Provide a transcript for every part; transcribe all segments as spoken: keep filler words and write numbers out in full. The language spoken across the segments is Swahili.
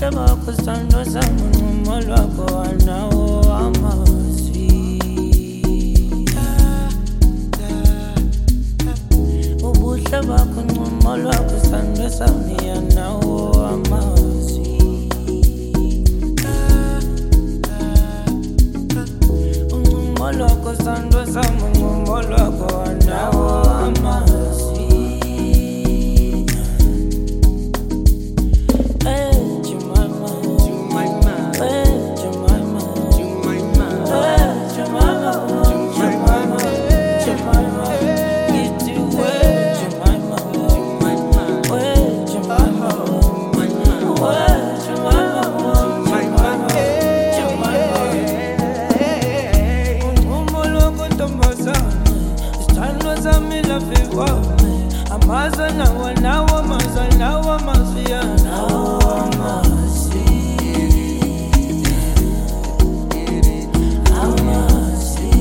bakho sithando sami unqumo lwakho anawo amazwi. Ubuhle bakho unqumo lwakho sithando sami anawo amazwi. Unqumo lwakho sithando sami unqumo lwakho anawo amazwi. Amaza nawa nawa maza nawa mazia nawa mazi amazi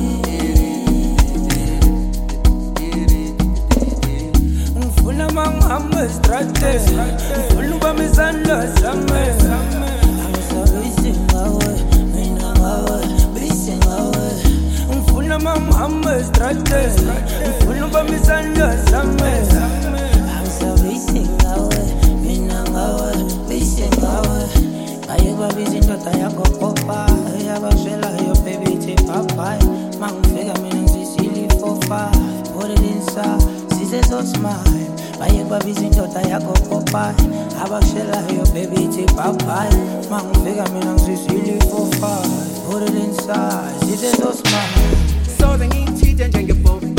ngifuna mangihamba strate ngifuna ubamizandla zami angisabisi ngawe mina ngawe bisi ngawe ngifuna mangihamba strate ngifuna ubamizandla zami babizi indoda yakho popa yabashelayo baby thi bye mangifika mina ngizisile four five put it inside size so smile baye babizi indoda yakho popa abashelayo baby thi bye mangifika mina ngizisile four five put it inside size so smile so ngithithe njengepop